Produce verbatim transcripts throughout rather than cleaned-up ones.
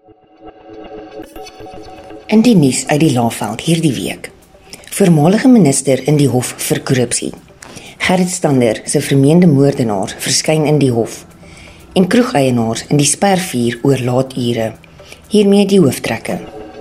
In die nuus uit die Laagveld hierdie week. Voormalige minister in die hof vir korrupsie. Gerrit Stander se vermeende moordenaar verskyn in die hof. En kroegeienaars in die spervuur oor laature. Hiermee die hooftrekke.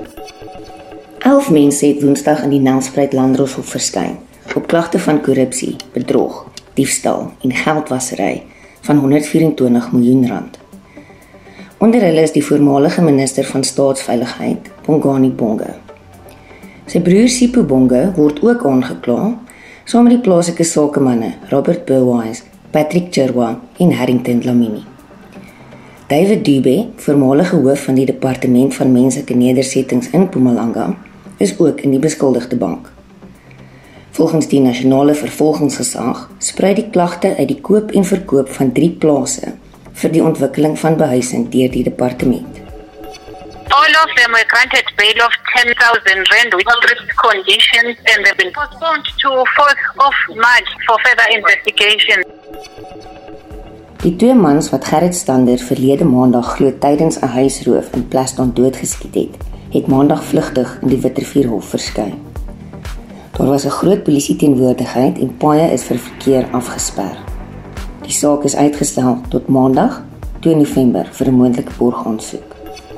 Elf mense het Woensdag in die Nelspruit Landdroshof verskyn op klagte van korrupsie, bedrog, diefstal en geldwasery van honderd vyf en twintig miljoen rand. Onder hulle is die voormalige minister van Staatsveiligheid, Bongani Bonge. Sy broer Sipho Bonge word ook aangekla, saam met die plaaslike sakemanne Robert Burwise, Patrick Cherwa en Harrington Dlamini. David Dube, voormalige hoof van die Departement van Menslike Nedersettings in Mpumalanga, is ook in die beskuldigde bank. Volgens die nasionale vervolgingsgesag sprei die klagte uit die koop en verkoop van drie plase vir die ontwikkeling van behuising deur die departement. All of them were granted bail of ten thousand rand with strict conditions and they've been postponed to fourth of March for further investigation. Die twee mans wat Gerrit Stander verlede maandag glo tydens 'n huisroof in Plaston doodgeskiet het, het maandag vlugtig in die Witrivierhof verskyn. Daar was 'n groot polisie teenwoordigheid en paaie is vir verkeer afgesper. Die saak is uitgestel tot maandag, twee November vir 'n moontlike borgaansoek.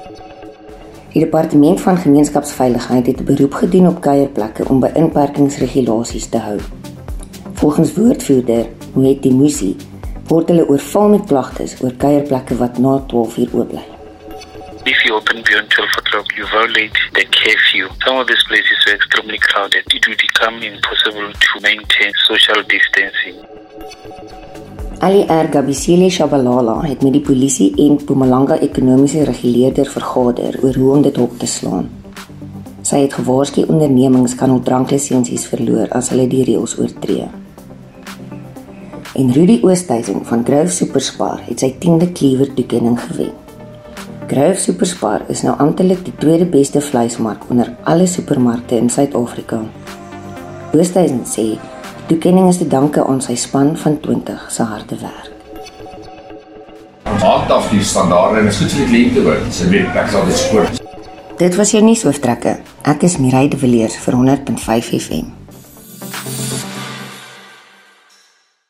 Die Departement van Gemeenskapsveiligheid het 'n beroep gedoen op kuierplekke om by inperkingsregulasies te hou. Volgens woordvoerder Moeti Musi word hulle oorval met klagtes oor kuierplekke wat na twaalf uur oop bly. If you open beyond twelve o'clock, you violate the curfew. Some of these places are extremely crowded. It will become impossible to maintain social distancing. Ali Ergabisile Shabalala het met die polisie en Mpumalanga ekonomiese reguleerder vergader oor hoe om dit op te slaan. Sy het gewaarsku ondernemings kan hul dranklisensies verloor as hulle die reëls oortree. En Rudy Oosthuizen van Grove Superspar het sy tiende Cleaver toekenning gewen. Grove Superspar is nou amptelik die tweede beste vleismark onder alle supermarkte in Suid-Afrika. Oosthuizen sê die toekenning is te danke aan sy span van twintig se harde werk. Ons handhaaf die standaarde en is goed vir die kliënt te word. Sy weet ek sal dit skoor. Dit was jou nuushooftrekke. Ek is Mireille de Villiers vir honderd punt vyf F M.